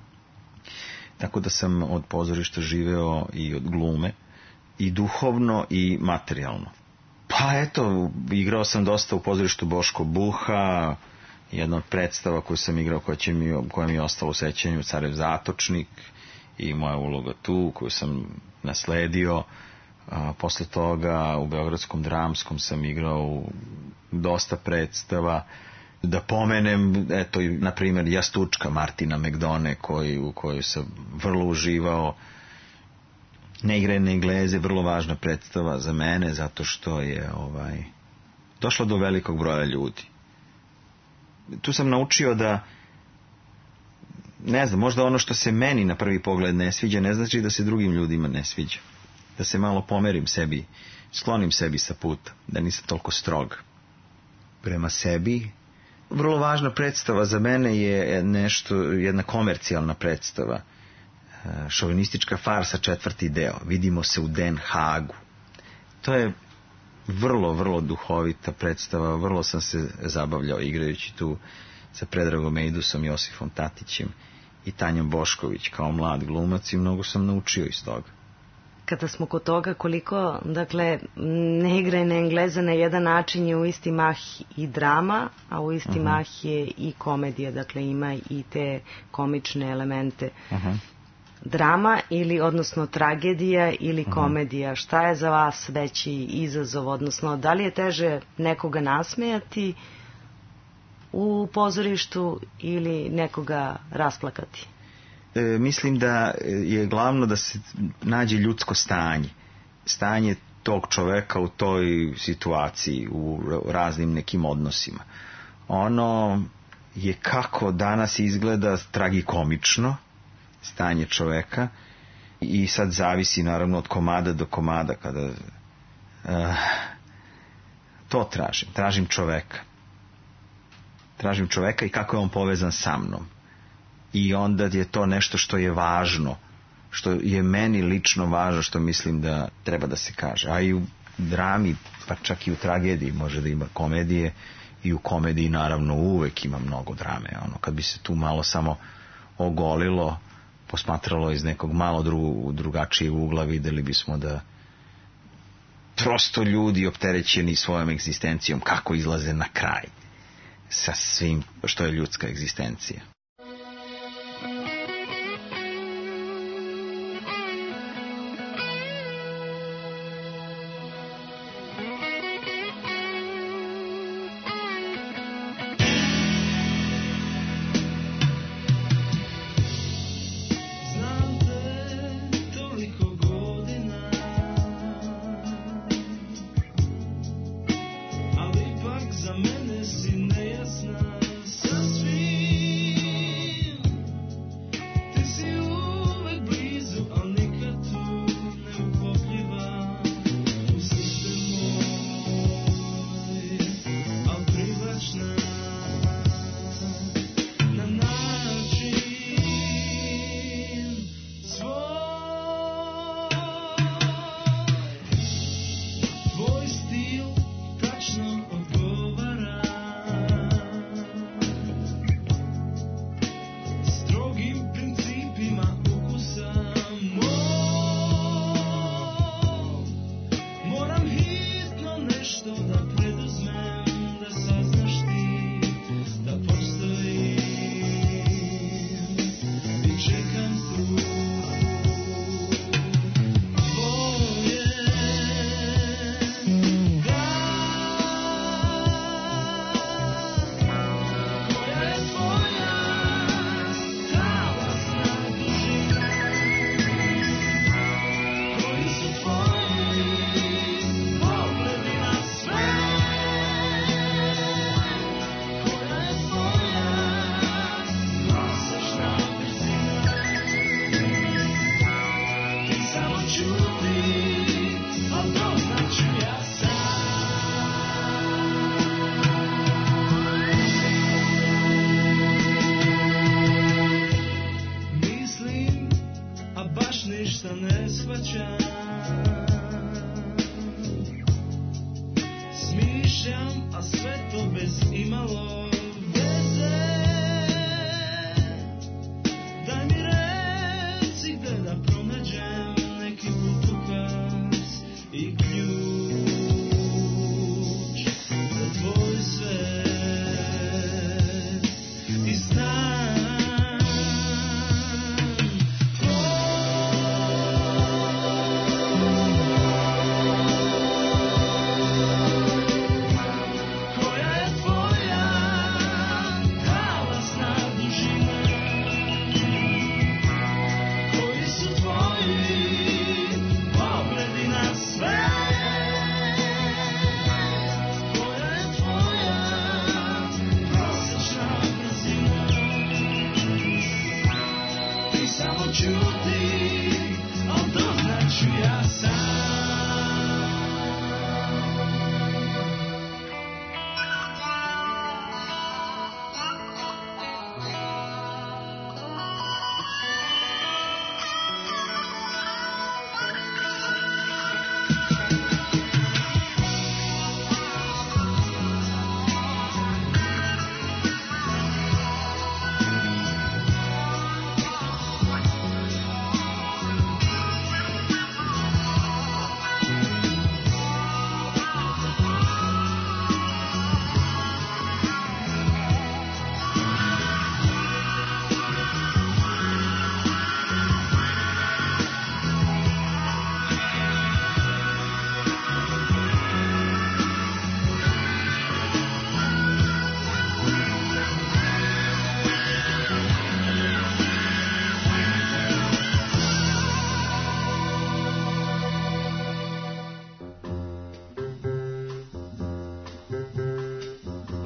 Tako da sam od pozorišta živeo i od glume, i duhovno i materijalno. Pa eto, igrao sam dosta u pozorištu Boško Buha, jedna od predstava koju sam igrao, koja, će mi, koja mi je ostala u sećanju, Carev zatočnik, i moja uloga tu, koju sam nasledio. A, posle toga u Beogradskom dramskom sam igrao dosta predstava. Da pomenem, eto, na primjer, Jastučka Martina Megdone, koji, u kojoj sam vrlo uživao. Neigrane Engleze, vrlo važna predstava za mene, zato što je ovaj, došlo do velikog broja ljudi. Tu sam naučio da, ne znam, možda ono što se meni na prvi pogled ne sviđa, ne znači da se drugim ljudima ne sviđa. Da se malo pomerim sebi, sklonim sebi sa puta, da nisam toliko strog prema sebi. Vrlo važna predstava za mene je nešto, jedna komercijalna predstava. Šovinistička farsa, četvrti deo. Vidimo se u Den Haagu. To je vrlo, vrlo duhovita predstava. Vrlo sam se zabavljao igrajući tu sa Predragom Ejdusom, Josifom Tatićem i Tanjom Bošković kao mlad glumac i mnogo sam naučio iz toga. Kada smo kod toga, koliko, dakle, Neigrane Engleze na jedan način je u isti mah i drama, a u isti uh-huh. mah je i komedija, dakle ima i te komične elemente. Uh-huh. Drama ili, odnosno, tragedija ili uh-huh. komedija, šta je za vas veći izazov, odnosno, da li je teže nekoga nasmejati u pozorištu ili nekoga rasplakati? E, mislim da je glavno da se nađe ljudsko stanje. Stanje tog čoveka u toj situaciji, u raznim nekim odnosima. Ono je kako danas izgleda tragikomično, stanje čoveka, i sad zavisi naravno od komada do komada. Kada uh, to tražim, tražim čoveka. Tražim čoveka i kako je on povezan sa mnom. I onda je to nešto što je važno, što je meni lično važno, što mislim da treba da se kaže. A i u drami, pa čak i u tragediji može da ima komedije, i u komediji naravno uvek ima mnogo drame. Ono, kad bi se tu malo samo ogolilo, posmatralo iz nekog malo dru, drugačijeg ugla, videli bismo da prosto ljudi opterećeni svojom egzistencijom kako izlaze na kraj sa svim što je ljudska egzistencija.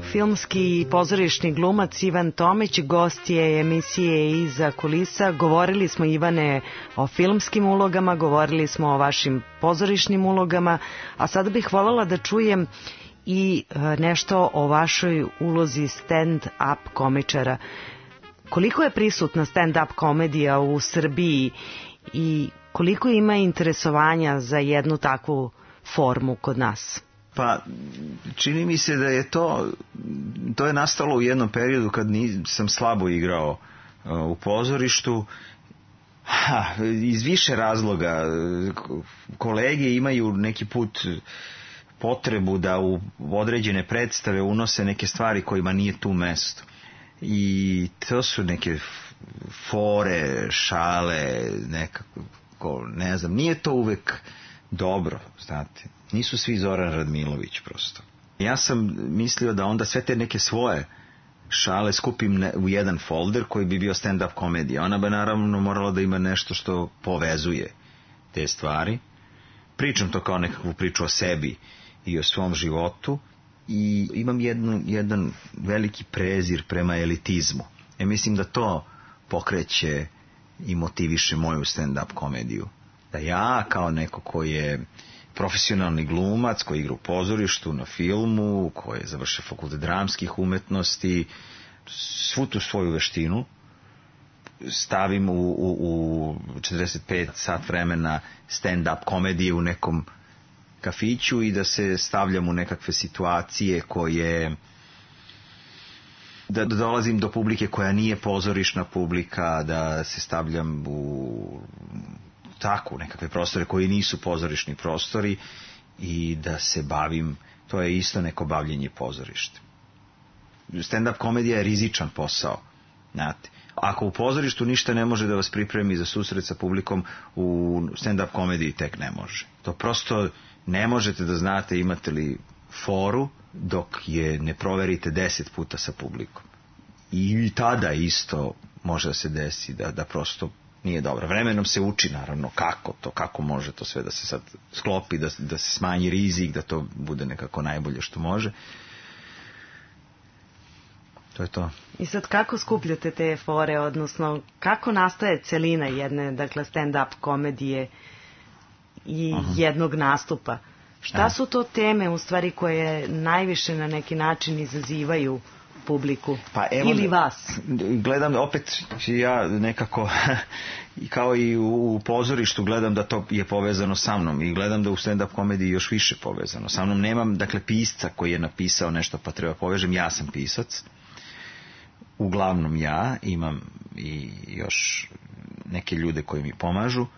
filmski i pozorišni glumac Ivan Tomić, gost je emisije Iza kulisa. Govorili smo, Ivane, o filmskim ulogama, govorili smo o vašim pozorišnim ulogama, a sada bih voljela da čujem i nešto o vašoj ulozi stand-up komičara. Koliko je prisutna stand-up komedija u Srbiji i koliko ima interesovanja za jednu takvu formu kod nas? Pa, čini mi se da je to, to je nastalo u jednom periodu kad nisam slabo igrao u pozorištu. Ha, iz više razloga. Kolege imaju neki put potrebu da u određene predstave unose neke stvari kojima nije tu mesto. I to su neke fore, šale, nekako, ne znam, nije to uvek dobro, znate. Nisu svi Zoran Radmilović prosto. Ja sam mislio da onda sve te neke svoje šale skupim u jedan folder koji bi bio stand-up komedija. Ona bi naravno morala da ima nešto što povezuje te stvari. Pričam to kao nekakvu priču o sebi i o svom životu i imam jednu, jedan veliki prezir prema elitizmu. Ja mislim da to pokreće i motiviše moju stand-up komediju. Da ja kao neko koji je profesionalni glumac, koji igra u pozorištu, na filmu, koji je završio fakultet dramskih umetnosti, svu tu svoju veštinu stavim u, u, u četrdeset pet sat vremena stand-up komedije u nekom kafiću i da se stavljam u nekakve situacije koje, da dolazim do publike koja nije pozorišna publika, da se stavljam u tako nekakve prostore koji nisu pozorišni prostori i da se bavim, to je isto neko bavljenje pozorištem. Stand-up komedija je rizičan posao, znate. Ako u pozorištu ništa ne može da vas pripremi za susret sa publikom, u stand-up komediji tek ne može. To prosto ne možete da znate imate li foru dok je ne proverite deset puta sa publikom. I tada isto može da se desi da, da prosto nije dobro. Vremenom se uči naravno kako to, kako može to sve da se sad sklopi, da, da se smanji rizik, da to bude nekako najbolje što može. To je to. I sad kako skupljate te fore, odnosno kako nastaje celina jedne, dakle, stand-up komedije i uh-huh. jednog nastupa? Šta A. su to teme u stvari koje najviše na neki način izazivaju publiku pa evo, ili vas? Gledam, opet ja nekako kao i u pozorištu gledam da to je povezano sa mnom i gledam da u stand-up komediji još više povezano sa mnom. Nemam, dakle, pisca koji je napisao nešto pa treba povežem, ja sam pisac. Uglavnom ja, imam i još neke ljude koji mi pomažu.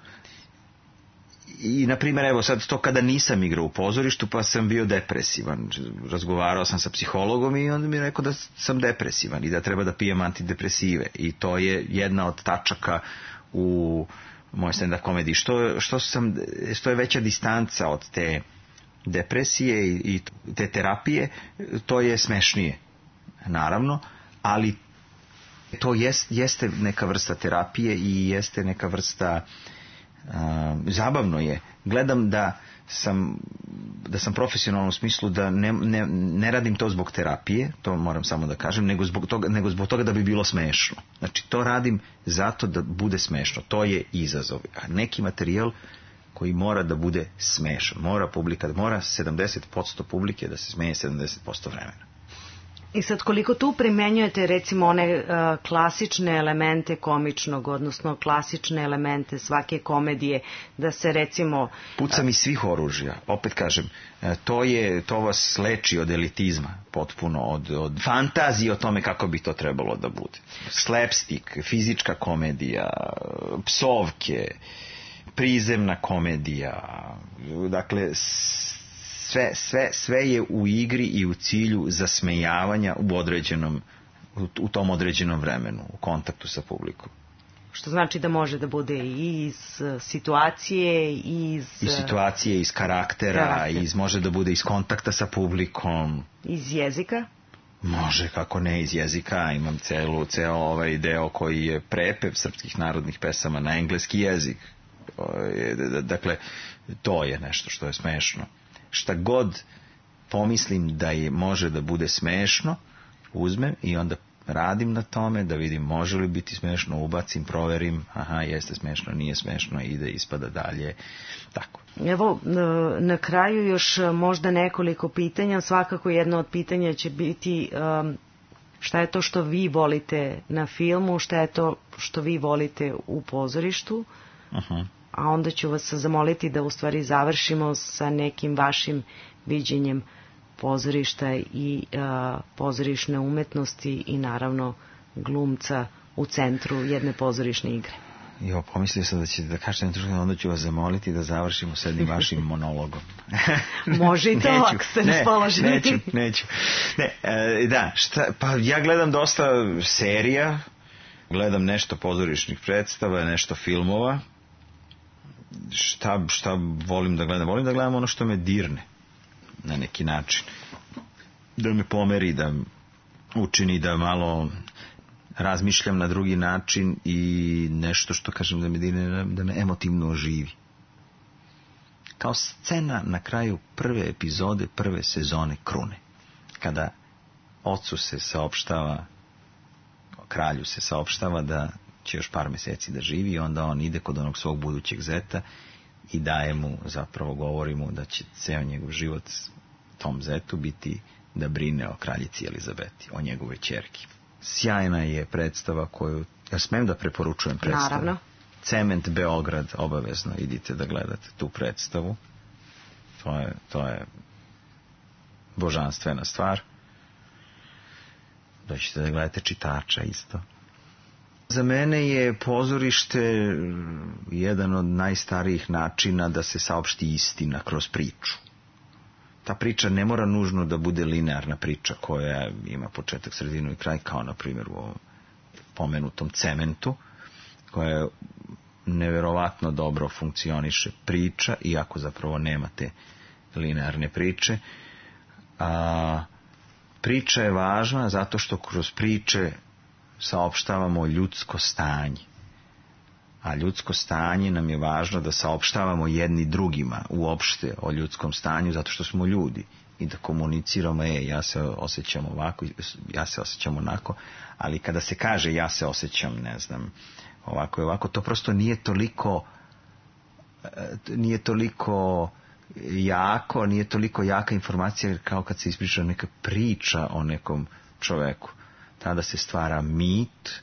I, na primjer, evo sad to kada nisam igrao u pozorištu, pa sam bio depresivan. Razgovarao sam sa psihologom i onda mi je rekao da sam depresivan i da treba da pijem antidepresive. I to je jedna od tačaka u mojoj stand-up komediji. Što, što, sam, što je veća distanca od te depresije i, i te terapije, to je smešnije, naravno, ali to jest, jeste neka vrsta terapije i jeste neka vrsta uh, zabavno je. Gledam da sam da sam profesionalan u smislu da ne, ne, ne radim to zbog terapije, to moram samo da kažem, nego zbog toga, nego zbog toga da bi bilo smešno. Znači to radim zato da bude smešno. To je izazov. A neki materijal koji mora da bude smešan. Mora publika, mora sedamdeset posto publike da se smeje sedamdeset posto vremena. I sad koliko tu primenjujete recimo one uh, klasične elemente komičnog, odnosno klasične elemente svake komedije, da se recimo... Pucam iz svih oružja, opet kažem, to je, to vas leči od elitizma potpuno, od, od fantazije o tome kako bi to trebalo da bude. Slapstick, fizička komedija, psovke, prizemna komedija, dakle... Sve, sve, sve je u igri i u cilju zasmejavanja u određenom, u tom određenom vremenu, u kontaktu sa publikom. Što znači da može da bude i iz situacije, i iz... Iz situacije, iz karaktera, karakter. iz, može da bude iz kontakta sa publikom. Iz jezika? Može, kako ne, iz jezika. Imam celu, ceo ovaj deo koji je prepev srpskih narodnih pesama na engleski jezik. Dakle, to je nešto što je smešno. Šta god pomislim da je može da bude smešno, uzmem i onda radim na tome da vidim može li biti smešno, ubacim, proverim, aha, jeste smešno, nije smešno, ide, ispada dalje, tako. Evo, na kraju još možda nekoliko pitanja. Svakako jedno od pitanja će biti šta je to što vi volite na filmu, šta je to što vi volite u pozorištu, uh-huh. a onda ću vas zamoliti da u stvari završimo sa nekim vašim viđenjem pozorišta i a, pozorišne umetnosti i naravno glumca u centru jedne pozorišne igre. Jo, pomislio sam da ćete da kažete nešto, onda ću vas zamoliti da završimo s jednim vašim monologom. Može i to, neću, ako ste raspoloženi. Neću, neću. Ne, e, da, šta, pa ja gledam dosta serija, gledam nešto pozorišnih predstava, nešto filmova. Šta, šta volim da gledam? Volim da gledam ono što me dirne na neki način. Da me pomeri, da učini da malo razmišljam na drugi način i nešto što kažem da me dirne, da me emotivno oživi. Kao scena na kraju prve epizode prve sezone Krune. Kada ocu se saopštava, kralju se saopštava da će još par meseci da živi i onda on ide kod onog svog budućeg zeta i daje mu, zapravo govori mu da će ceo njegov život tom zetu biti da brine o kraljici Elizabeti, o njegove ćerki. Sjajna je predstava koju, ja smem da preporučujem predstavu. Naravno. Cement Beograd, obavezno idite da gledate tu predstavu. To je, to je božanstvena stvar. Doćete da gledate Čitača isto. Za mene je pozorište jedan od najstarijih načina da se saopšti istina kroz priču. Ta priča ne mora nužno da bude linearna priča koja ima početak, sredinu i kraj, kao na primjer u ovom pomenutom Cementu, koja je neverovatno dobro funkcioniše priča, iako zapravo nemate linearne priče. A, priča je važna zato što kroz priče saopštavamo ljudsko stanje. A ljudsko stanje nam je važno da saopštavamo jedni drugima uopšte o ljudskom stanju zato što smo ljudi i da komuniciramo, e, ja se osjećam ovako, ja se osjećam onako, ali kada se kaže ja se osjećam, ne znam, ovako i ovako, to prosto nije toliko nije toliko jako, nije toliko jaka informacija kao kad se ispriča neka priča o nekom čoveku. Tada se stvara mit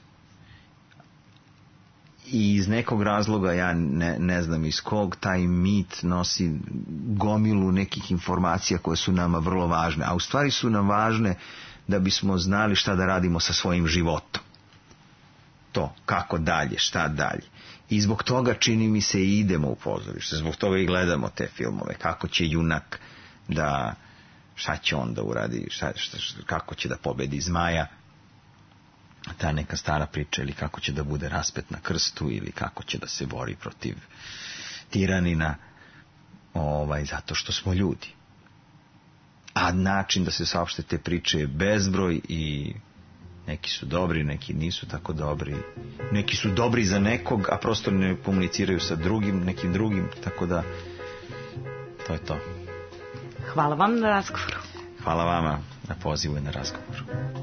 i iz nekog razloga, ja ne, ne znam iz kog, taj mit nosi gomilu nekih informacija koje su nama vrlo važne, a u stvari su nam važne da bismo znali šta da radimo sa svojim životom. To, kako dalje, šta dalje. I zbog toga, čini mi se, i idemo u pozorište, zbog toga i gledamo te filmove, kako će junak da, šta će on da uradi, šta, šta, šta, kako će da pobedi zmaja, ta neka stara priča, ili kako će da bude raspet na krstu, ili kako će da se bori protiv tiranina, ovaj, zato što smo ljudi. A način da se saopšte te priče je bezbroj i neki su dobri, neki nisu tako dobri. Neki su dobri za nekog, a prosto ne komuniciraju sa drugim, nekim drugim, tako da to je to. Hvala vam na razgovoru. Hvala vama na pozivu i na razgovoru.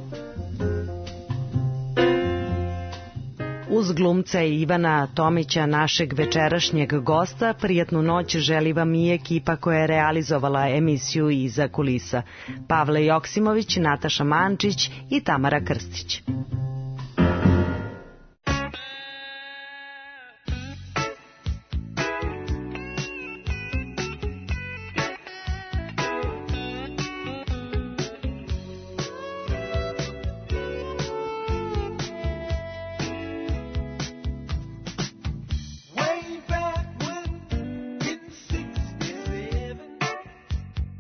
Uz glumca Ivana Tomića, našeg večerašnjeg gosta, prijatnu noć želi vam i ekipa koja je realizovala emisiju Iza kulisa. Pavle Joksimović, Nataša Mančić i Tamara Krstić.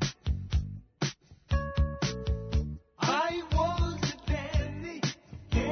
I was a dandy,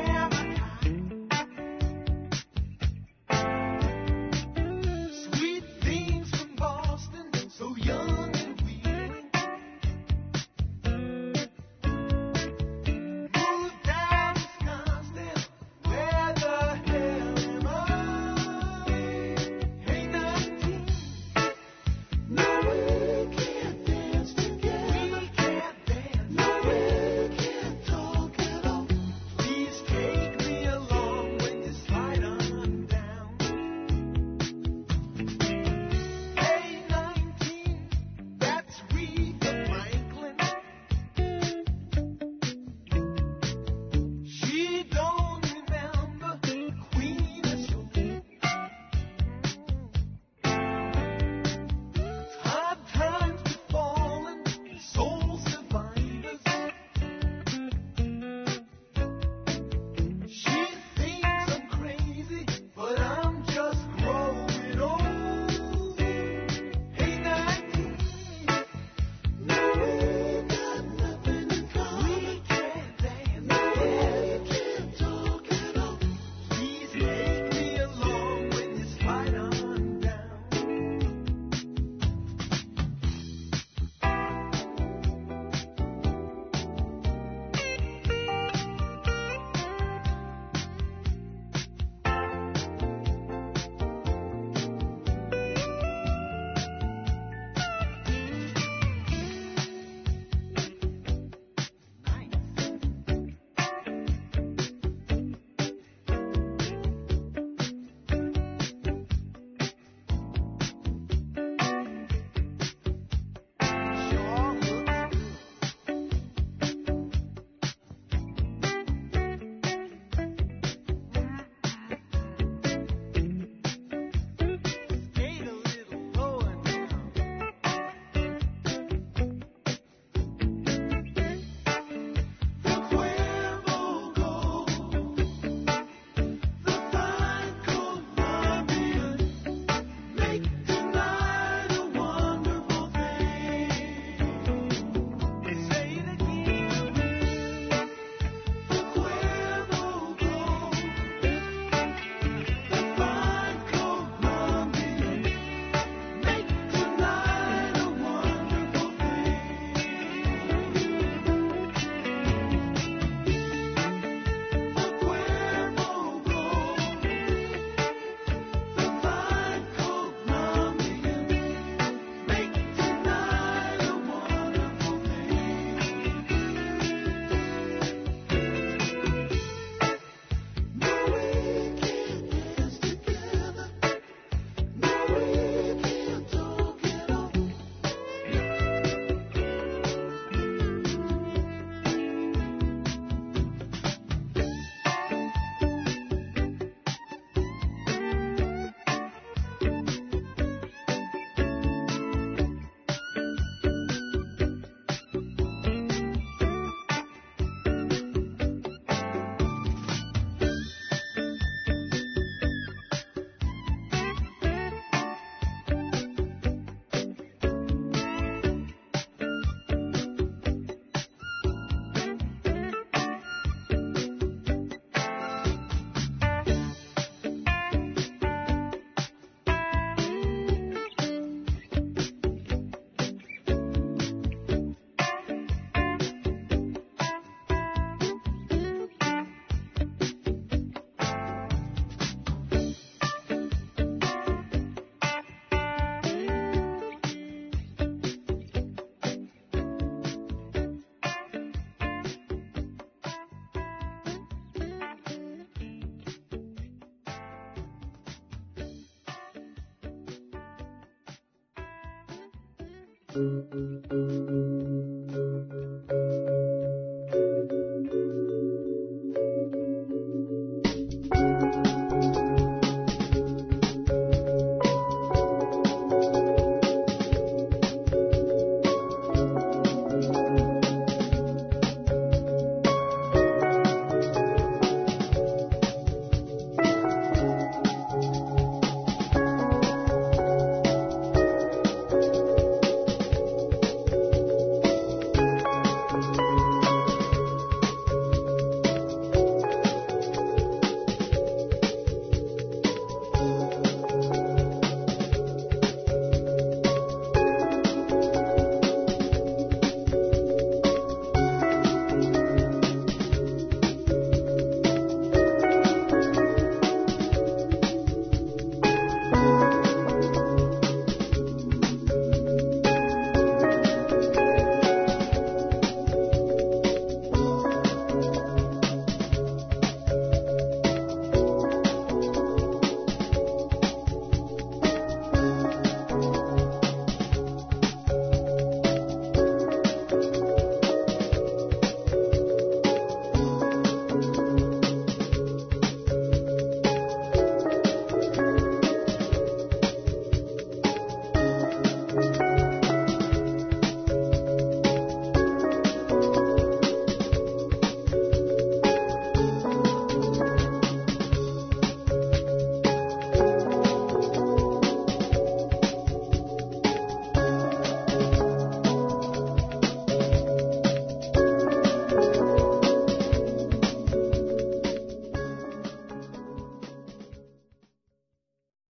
Thank you.